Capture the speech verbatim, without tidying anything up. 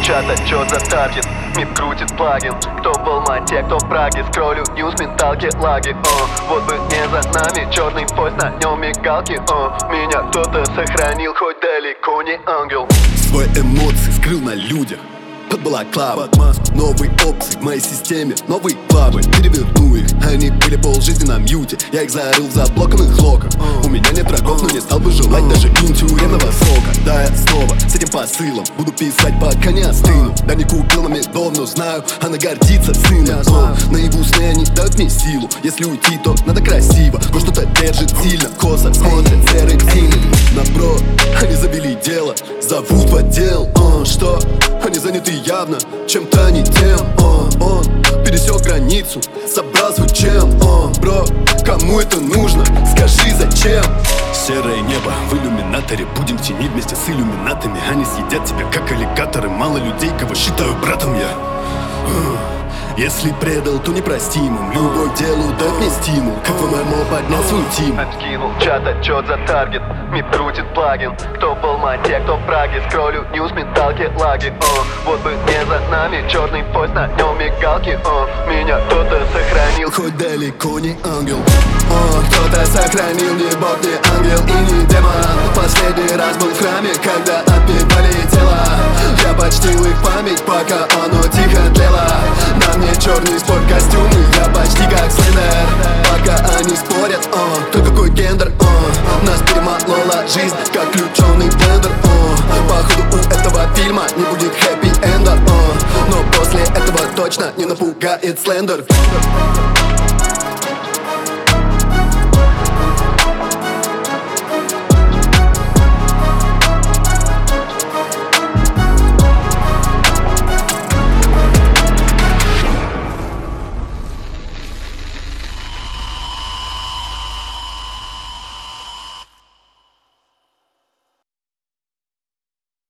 чата, чё за таргет? Мир крутит плагин. Кто в Алмате, кто в Праге. Скроллю ньюс, менталки, лаги. О, вот бы не за нами черный поезд, на нем мигалки. О, меня кто-то сохранил, хоть далеко не ангел. Свои эмоции скрыл на людях. Под балаклавы, новые опции в моей системе, новые клабы, переверну их. Они были полжизни на мьюте, я их зарыл в заблоканных локах. У меня нет врагов, но не стал бы желать даже им тюремного срока. Да, я снова с этим посылом буду писать, пока не остыну. Да, не купил на медов, но знаю, она гордится сыном. О, наяву сны они дают мне силу. Если уйти, то надо красиво, но что-то держит сильно. Косо смотрят серым синим на бро, они завели дело, зовут в отдел. О, что? Они заняты явно чем-то не тем. О, он пересек границу, собрал свой чем. О, бро, кому это нужно? Скажи, зачем? Серое небо в иллюминаторе, будем в тени вместе с иллюминатами. Они съедят тебя, как аллигаторы. Мало людей, кого считаю братом я. Если предал, то непростимым. Любовь к делу дай мне стимул, как в ММО поднял свой тим. Скинул чат, отчет за таргет. Мир крутит плагин. Кто в Алмате, кто в Праге. Скроллю ньюс, менталки, лаги. О, вот бы не за нами черный поезд, на нем мигалки. О, меня кто-то сохранил, хоть далеко не ангел. О, кто-то сохранил, не бог, не ангел и не демон. Последний раз был в храме, когда отбивали тела. Я почтил их память, пока оно тихо тлело. На мне черный спорткостюм, и я почти как Слендер. Пока они спорят, о, кто какой гендер, о, нас перемолола жизнь, как включенный блендер, о. Походу у этого фильма не будет хэппи-энда, о, но после этого точно не напугает Слендер.